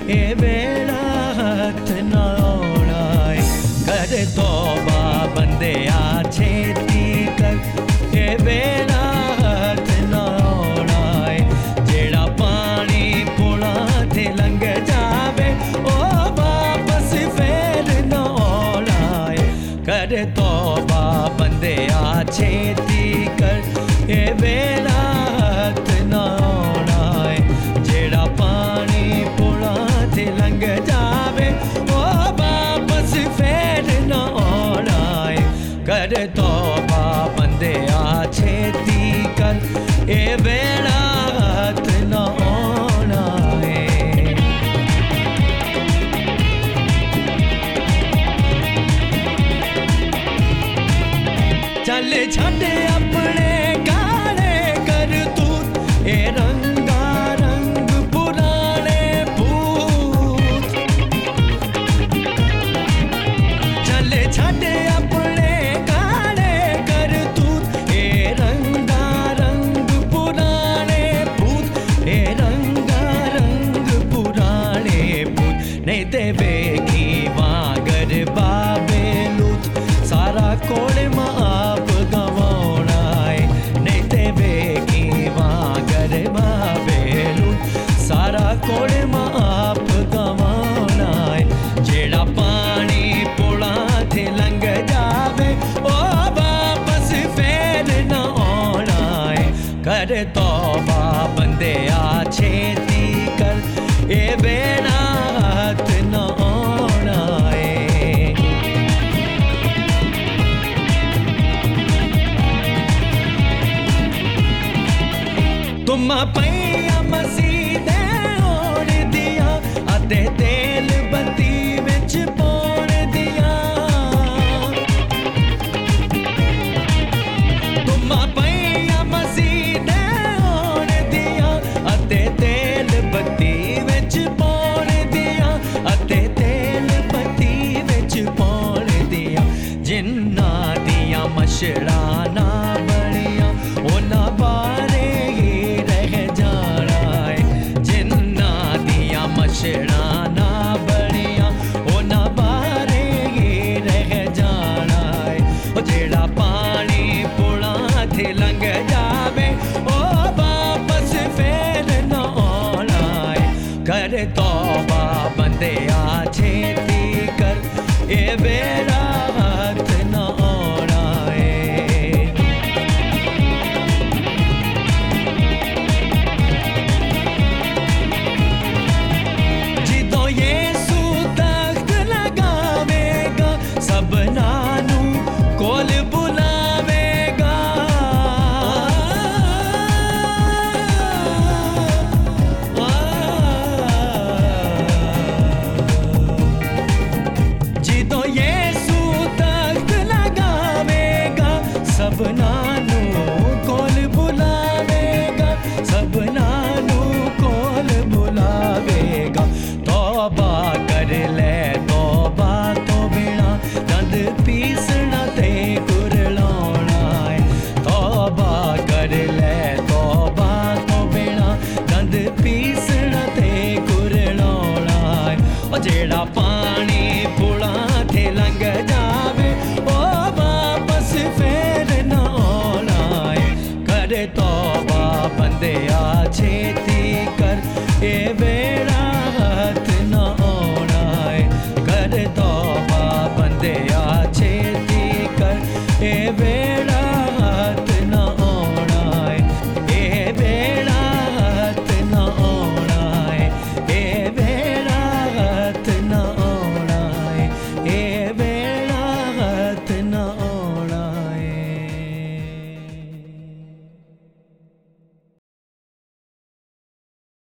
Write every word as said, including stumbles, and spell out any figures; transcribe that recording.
ए वेला हथ ना आउणा है। कर तौबा बंदे आ छेती कर, ए वेला हथ ना आउणा है। जेड़ा पानी पुणा ते लंघ जावे ओ वापस फेर ना आउणा है। कर तौबा बंदे आ छेती कर, ए वेला हथ ना आउणा है। जेड़ा पानी पुणा ते लंघ जावे ओ वापस फेर ना आउणा है। कर तौबा बंदे आ छेती कर, ए वेला हथ ना आउणा है। चल छड्ड अपने काले करतूत, ए रंगा रंग पुराने भूत। चल छड्ड अपने काले करतूत, ए रंगा रंग पुराने भूत, ए रंगा रंग पुराने भूत। नहीं ते बेगी वांगर बाबे लूत, सारा कोड़ माप गवाउणा है। नहीं ते बेगी वांगर बाबे लूत, सारा कोड़ माप गवाउणा है। जेड़ा पानी पुणा ते लंघ जावे ओ वापस फेर ना आउणा है। कर तौबा बंदे आ छेती कर, ए वेला हथ ना आउणा है। तुम पैया मसीदे होण दिया, अते तेल बत्ती विच पाउण दिया। तुम पैया मसीदे होण दिया, अते तेल बत्ती विच पाउण दिया, अते तेल बत्ती विच पाउण दिया। जिन्ना दिया मशड़ा ना बनिया, उन्हां बारे ही रह जाना है। जिन्ना दिया मशड़ा ना बनिया, उन्हां बारे ही रह जाना है। ओ जेड़ा पानी पुणा ते लंघ जावे ओ वापस फेर ना आउणा है। कर तौबा बंदे आ छेती कर, ए वेला हथ ना आउणा है। जिदों यीशु तख्त लगावेगा, सबना नू कोल बुलावेगा। जिदों यीशु तख्त लगावेगा, सबना नू कोल बुलावेगा, सबना नू कोल बुलावेगा। तौबा कर ले तौबा तो बिना दंद पीसना ते कुरलाउणा है। तौबा कर ले तौबा तो बिना दंद पीसना ते कुरलाउणा है। ओ जेड़ा पानी पुणा ते लंघ जावे ओ वापस फेर ना आउणा है। कर तौबा बंदे आ छेती कर, ए